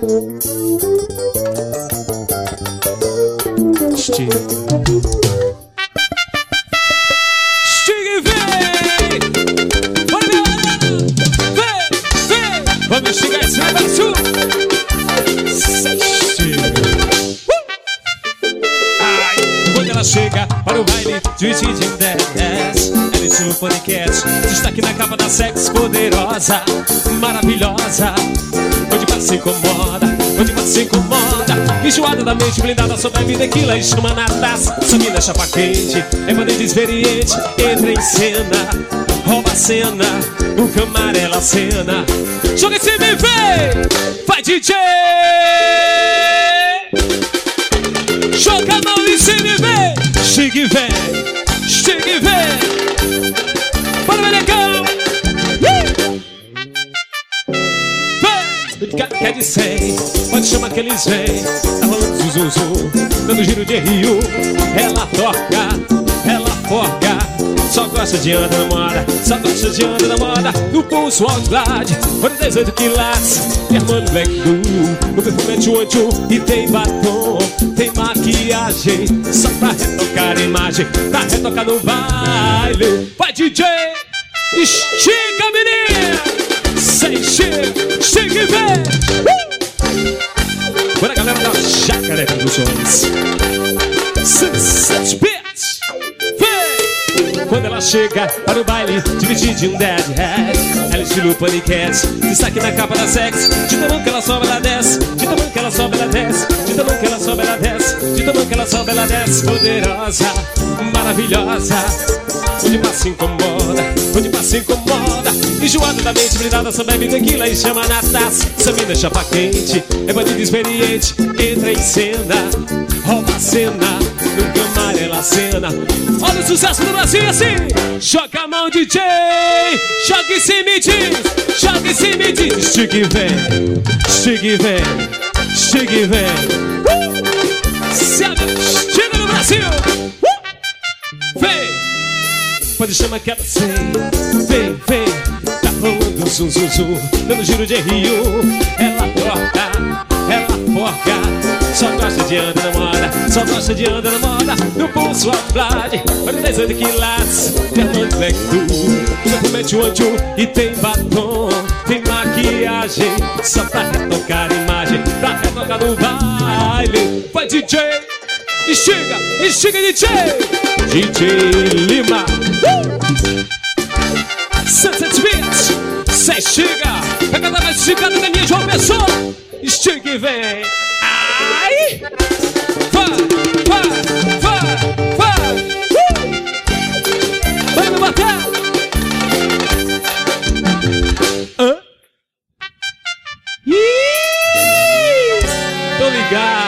Stig vem! Bora meu! Vem! Vamos chegar esse negócio! Ai, quando ela chega para o baile de DJ 10, ela estilo podcast, destaque na capa da sexy poderosa, maravilhosa. Onde passa incomoda, onde passa incomoda. Enjoada da mente, blindada sobre a vida, tequila e chama na taça. Sumida, chapa quente, é bandeira experiente. Entra em cena, rouba a cena, o camar ela cena. Joga esse me vem, vai DJ. Joga a mão em cima e vem. Chegue e vem, chegue e vem. Bora, Melecão. Quer de 100, pode chamar que eles vêm. Tá rolando zuzuzu, dando giro de rio. Ela toca, ela forca. Só gosta de andar na moda, só gosta de andar na moda. No pulso Outglad, olha 18 quilates. Hermano Black Blue, no perfume é tchu-tchu. E tem batom, tem maquiagem, só pra retocar a imagem, pra retocar no baile. Vai DJ, estica menina. Sem chega, chega e vem. Bora galera da Jacaré Produções. Sunset Beats. Vem! Quando ela chega para o baile, dividindo um deadhead, ela estilo paniquete, destaque na capa da sex. De tamanho que ela sobe, ela desce. De tamanho que ela sobe, ela desce. De tamanho que ela sobe, ela desce. De tamanho que ela sobe, ela desce. Poderosa, maravilhosa. Onde passa incomoda, onde passa incomoda. Enjoada da mente, blindada, só bebe tequila e chama na taça. Essa mina chapa quente, é bandido experiente. Entra em cena, rouba a cena, nunca amarela a cena. Olha o sucesso do Brasil assim. Joga a mão DJ, joga em cima e diz, joga em cima e diz. Estica e vem, estica e vem, estica e vem. Chega no Brasil. Vem. Pode chamar que ela sei. Vem, vem, tá rolando zum, zum, zum, dando giro de rio. Ela toca, ela forca. Só gosta de andar na moda, só gosta de andar na moda. No pulso Outglad, olha 18 quilates. Hermano Black Blue, o perfume é tchu-tchu. E tem batom, tem maquiagem, só pra retocar a imagem, pra retocar no baile. Vai DJ, estiga, estiga DJ. DJ Lima. Sunset Beats. Cê chega, pega da mais esticada da minha João Pessoa. Estiga e vem. Ai! Vai, vai, vai, vai. Vai me matar. Ih! Tô ligado.